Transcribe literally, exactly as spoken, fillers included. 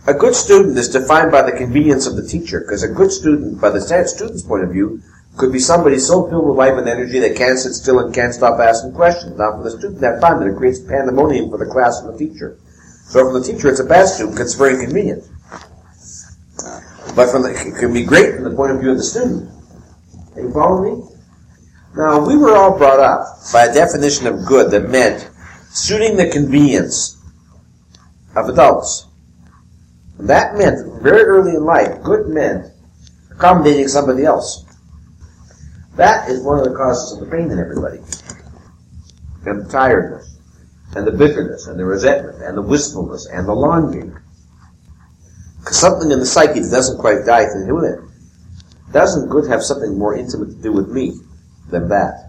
A good student is defined by the convenience of the teacher, because a good student, by the student's point of view, could be somebody so filled with life and energy they can't sit still and can't stop asking questions. Now, for the student, that fun, but it creates pandemonium for the class and the teacher. So, for the teacher, it's a bad student because it's very inconvenient. But from the, it can be great from the point of view of the student. Are you following me? Now, we were all brought up by a definition of good that meant suiting the convenience of adults. And that meant, very early in life, good meant accommodating somebody else. That is one of the causes of the pain in everybody. And the tiredness, and the bitterness, and the resentment, and the wistfulness, and the longing. Because something in the psyche that doesn't quite die to do with it. Doesn't good have something more intimate to do with me than that?